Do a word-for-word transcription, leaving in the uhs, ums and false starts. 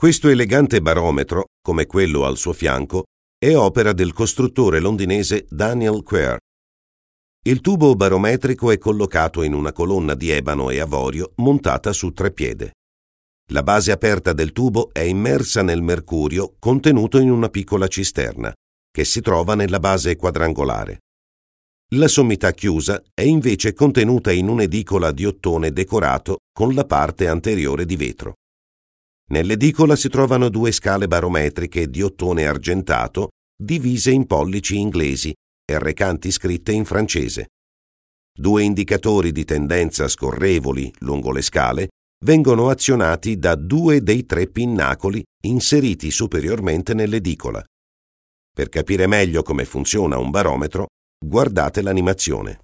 Questo elegante barometro, come quello al suo fianco, è opera del costruttore londinese Daniel Quare. Il tubo barometrico è collocato in una colonna di ebano e avorio montata su tre piede. La base aperta del tubo è immersa nel mercurio contenuto in una piccola cisterna, che si trova nella base quadrangolare. La sommità chiusa è invece contenuta in un'edicola di ottone decorato con la parte anteriore di vetro. Nell'edicola si trovano due scale barometriche di ottone argentato divise in pollici inglesi e recanti scritte in francese. Due indicatori di tendenza scorrevoli lungo le scale vengono azionati da due dei tre pinnacoli inseriti superiormente nell'edicola. Per capire meglio come funziona un barometro, guardate l'animazione.